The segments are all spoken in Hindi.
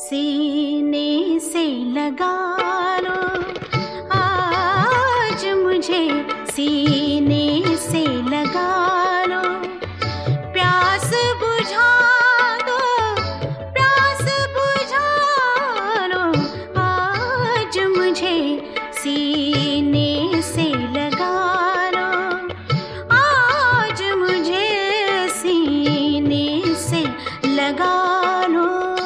सीने से लगा लो आज मुझे, सीने से लगा लो, प्यास बुझा दो, प्यास बुझा लो आज मुझे, सीने से लगा लो आज मुझे, सीने से लगा लो।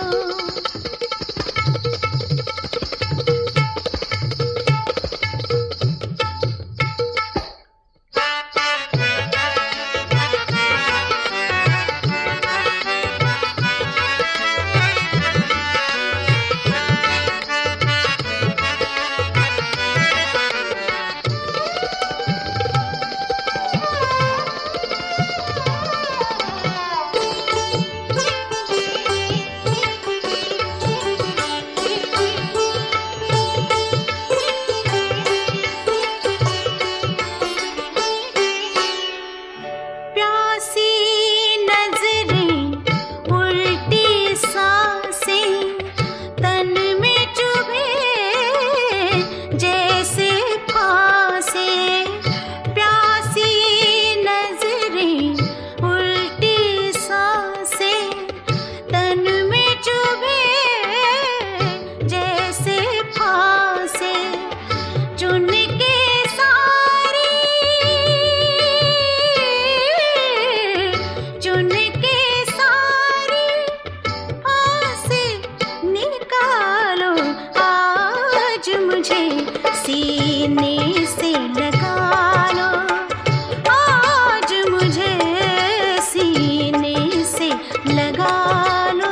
सीने से लगा लो आज मुझे, सीने से लगा लो।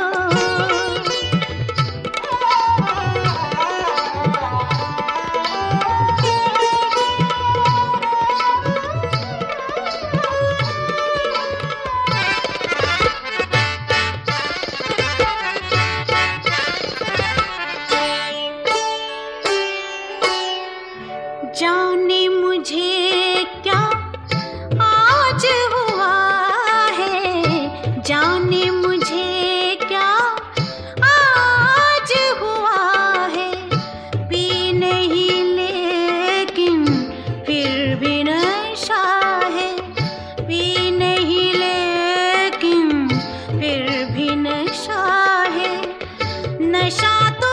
जाने मुझे क्या आज हुआ है, जाने मुझे क्या आज हुआ है, पी नहीं लेकिन फिर भी नशा है, पी नहीं लेकिन फिर भी नशा है, नशा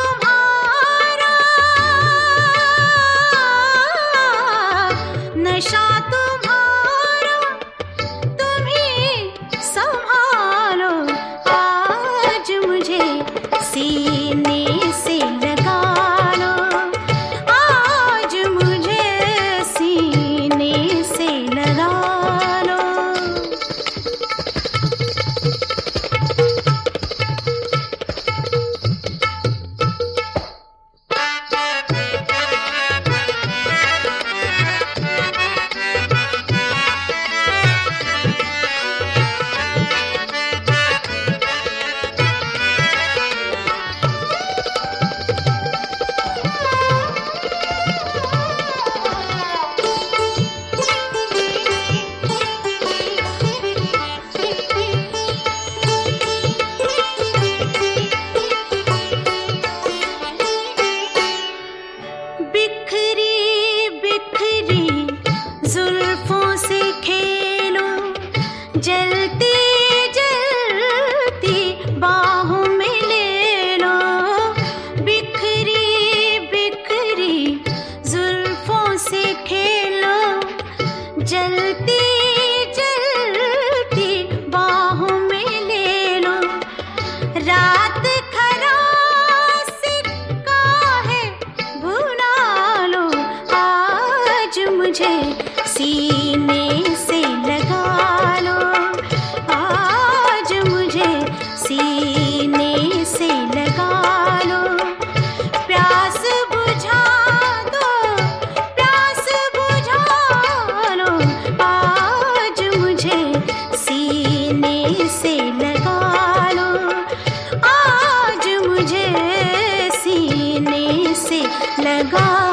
नशा तुम्हारा तुम ही संभालो आज मुझे, सीने से लगा लो आज मुझे, सीने से लगा लो। जलती जलती बाहों में ले लो, बिखरी बिखरी जुल्फों से खेलो, जलती जलती बाहों में ले लो, रात खरास का है भुला लो आज मुझे, सीने से लगा लो आज मुझे, सीने से लगा लो, प्यास बुझा दो, प्यास बुझा लो आज मुझे, सीने से लगा लो आज मुझे, सीने से लगा